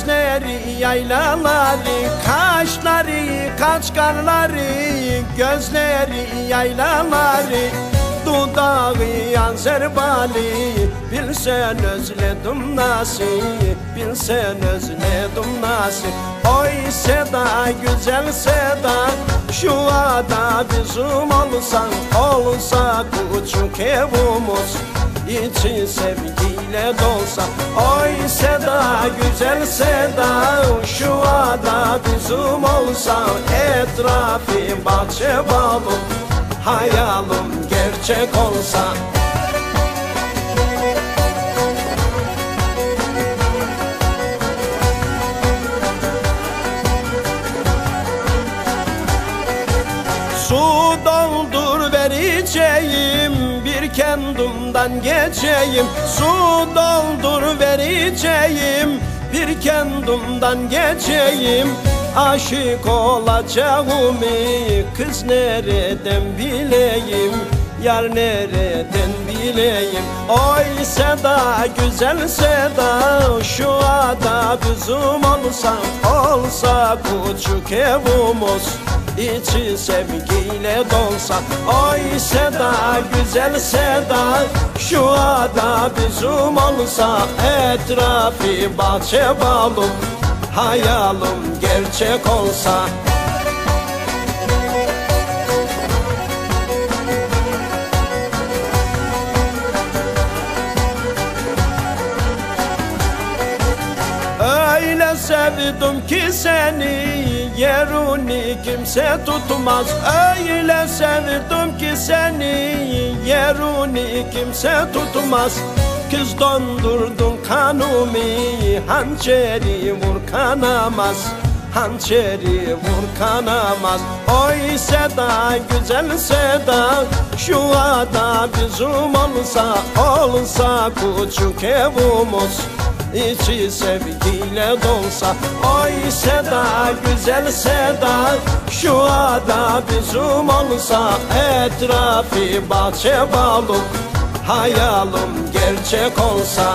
Gözleri yaylaları, kaşları kaçkarları, gözleri yaylaları, dudağı Azerbayli. Bilsen özledim nasıl, bilsen özledim nasıl. Oy Seda, güzel Seda, şu ada bizim olsan, olsa küçük evimiz, İçi sevgiyle dolsa. Oy Seda, güzel Seda, şu ada bizim olsa, etrafı bahçe bağlı, hayalim gerçek olsa. Su doldur vereceğim, bir kendimden geçeyim. Su doldur vereceğim, bir kendimden geçeyim. Aşık olacağımı kız nereden bileyim, yar nereden bileyim. Oy Seda, güzel Seda, şu ada bizim olsa, olsa küçük evimiz, İçi sevgiyle dolsa. Oy Seda, güzel Seda, şu ada bizim olsa, etrafı bahçe bağlı, hayalim gerçek olsa. Öyle sevdim ki seni, yerini kimse tutmaz. Öyle sevdim ki seni, yerini kimse tutmaz. Kız dondurdun kanımı, hançeri vur kanamaz, hançeri vur kanamaz. Oy Seda, güzel Seda, şu ada bizim olsa, olsa küçük evimiz, İçi sevgiyle dolsa. Oy Seda, güzel Seda, şu ada bizim olsa, etrafı bahçe bağlı, hayalim gerçek olsa.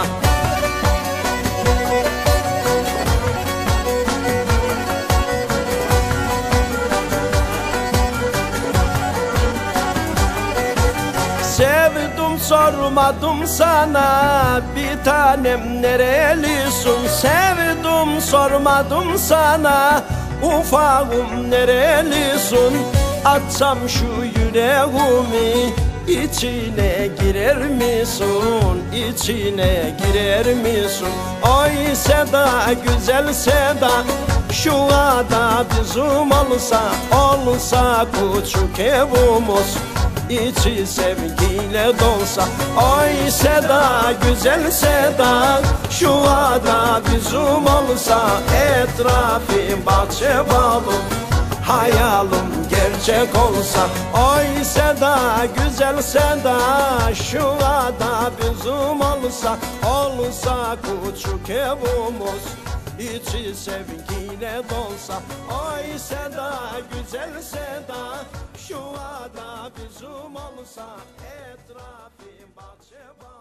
Sevdim sormadım sana, bir tanem nerelisin? Sevdim sormadım sana, ufağım nerelisin? Açsam şu yüreğimi, İçine girer misin, içine girer misin? Oy Seda, güzel Seda, şu ada bizim olsa, olsa küçük evimiz, İçi sevgiyle dolsa. Oy Seda, güzel Seda, şu ada bizim olsa, etrafı bahçe bağlı, hayalim gerçek olsa. Oy Seda, güzel Seda, şu ada bizim olsa, olsa küçük evimiz, İçi sevgiyle dolsa. Oy Seda, güzel Seda, şu ada bizim olsa, etrafı bahçe bağlı.